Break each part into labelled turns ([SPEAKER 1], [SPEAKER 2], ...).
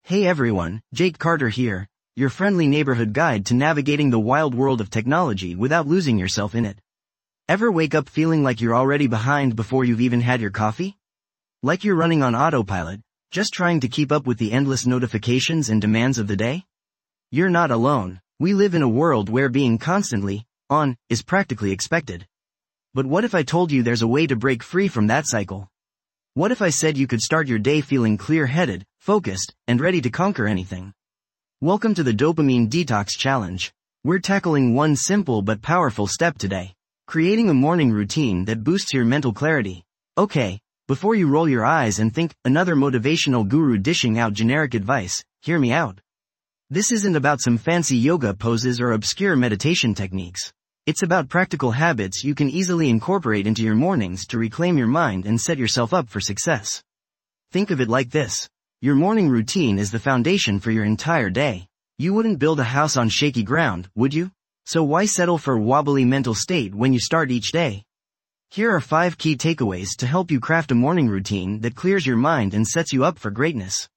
[SPEAKER 1] Hey everyone, Jake Carter here, your friendly neighborhood guide to navigating the wild world of technology without losing yourself in it. Ever wake up feeling like you're already behind before you've even had your coffee? Like you're running on autopilot, just trying to keep up with the endless notifications and demands of the day? You're not alone. We live in a world where being constantly on is practically expected. But what if I told you there's a way to break free from that cycle? What if I said you could start your day feeling clear-headed, focused, and ready to conquer anything? Welcome to the Dopamine Detox Challenge. We're tackling one simple but powerful step today. Creating a morning routine that boosts your mental clarity. Okay, before you roll your eyes and think another motivational guru dishing out generic advice, hear me out. This isn't about some fancy yoga poses or obscure meditation techniques. It's about practical habits you can easily incorporate into your mornings to reclaim your mind and set yourself up for success. Think of it like this. Your morning routine is the foundation for your entire day. You wouldn't build a house on shaky ground, would you? So why settle for a wobbly mental state when you start each day? Here are 5 key takeaways to help you craft a morning routine that clears your mind and sets you up for greatness.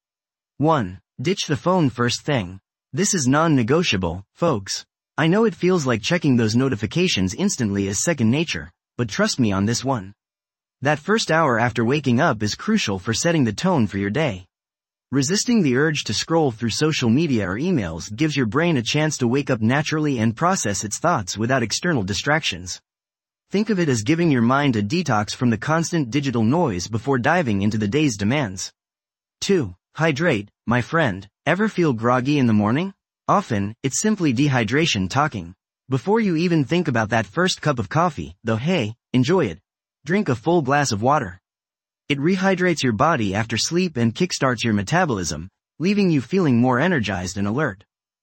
[SPEAKER 1] 1. Ditch the phone first thing. This is non-negotiable, folks. I know it feels like checking those notifications instantly is second nature, but trust me on this one. That first hour after waking up is crucial for setting the tone for your day. Resisting the urge to scroll through social media or emails gives your brain a chance to wake up naturally and process its thoughts without external distractions. Think of it as giving your mind a detox from the constant digital noise before diving into the day's demands. 2. Hydrate, my friend. Ever feel groggy in the morning? Often, it's simply dehydration talking. Before you even think about that first cup of coffee, though hey, enjoy it. Drink a full glass of water. It rehydrates your body after sleep and kickstarts your metabolism, leaving you feeling more energized and alert.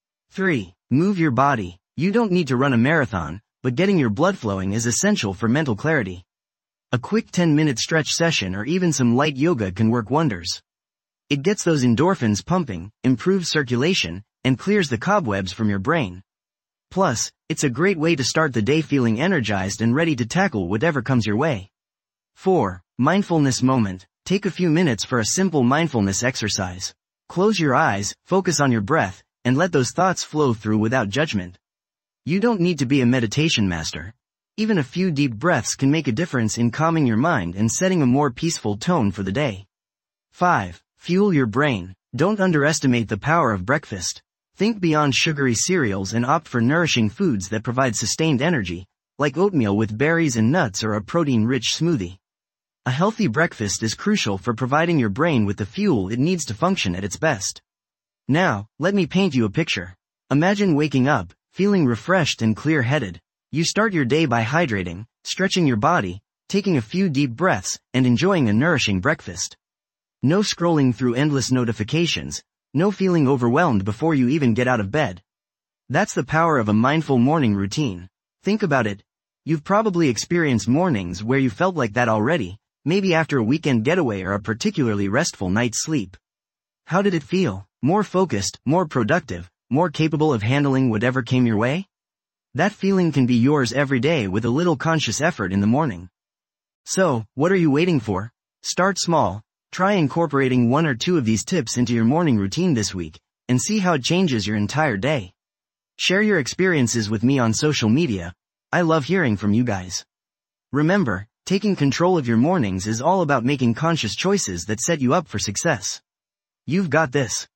[SPEAKER 1] 3. Move your body. You don't need to run a marathon, but getting your blood flowing is essential for mental clarity. A quick 10-minute stretch session or even some light yoga can work wonders. It gets those endorphins pumping, improves circulation, and clears the cobwebs from your brain. Plus, it's a great way to start the day feeling energized and ready to tackle whatever comes your way. 4. Mindfulness moment. Take a few minutes for a simple mindfulness exercise. Close your eyes, focus on your breath, and let those thoughts flow through without judgment. You don't need to be a meditation master. Even a few deep breaths can make a difference in calming your mind and setting a more peaceful tone for the day. 5. Fuel your brain. Don't underestimate the power of breakfast. Think beyond sugary cereals and opt for nourishing foods that provide sustained energy, like oatmeal with berries and nuts or a protein-rich smoothie. A healthy breakfast is crucial for providing your brain with the fuel it needs to function at its best. Now, let me paint you a picture. Imagine waking up, feeling refreshed and clear-headed. You start your day by hydrating, stretching your body, taking a few deep breaths, and enjoying a nourishing breakfast. No scrolling through endless notifications. No feeling overwhelmed before you even get out of bed. That's the power of a mindful morning routine. Think about it. You've probably experienced mornings where you felt like that already, maybe after a weekend getaway or a particularly restful night's sleep. How did it feel? More focused, more productive, more capable of handling whatever came your way? That feeling can be yours every day with a little conscious effort in the morning. So, what are you waiting for? Start small. Try incorporating 1 or 2 of these tips into your morning routine this week, and see how it changes your entire day. Share your experiences with me on social media. I love hearing from you guys. Remember, taking control of your mornings is all about making conscious choices that set you up for success. You've got this.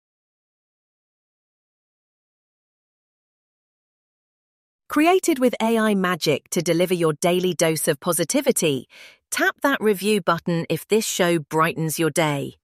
[SPEAKER 2] Created with AI magic to deliver your daily dose of positivity, tap that review button if this show brightens your day.